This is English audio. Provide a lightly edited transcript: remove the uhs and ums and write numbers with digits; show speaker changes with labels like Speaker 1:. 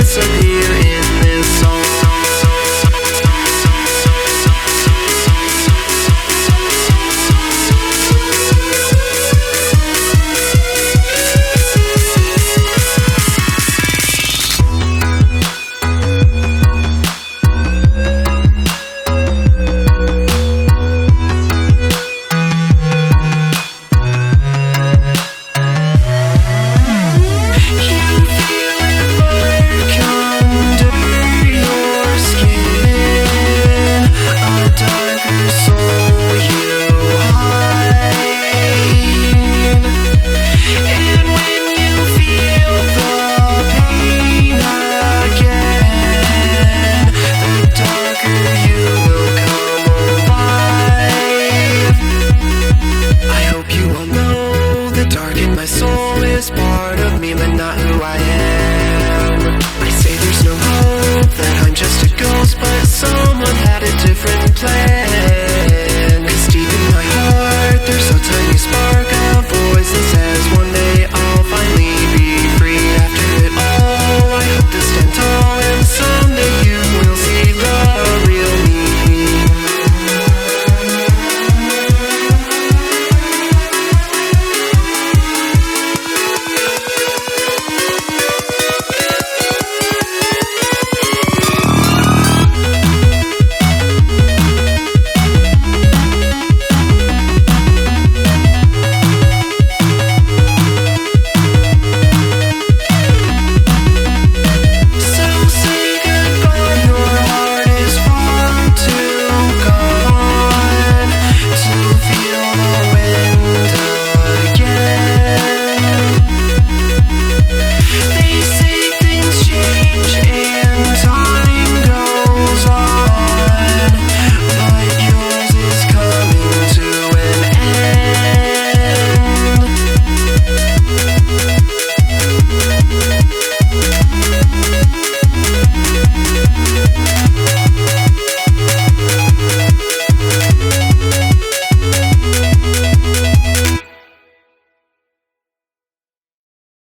Speaker 1: disappear in this song. My soul is part of me, but not who I am. I say there's no hope, that I'm just a ghost, but someone had a different plan. 'Cause deep in my heart, there's a tiny spark of voice that says one day I'll finally be free. After it all, I hope to stand tall, and someday you will see the real me. They say things change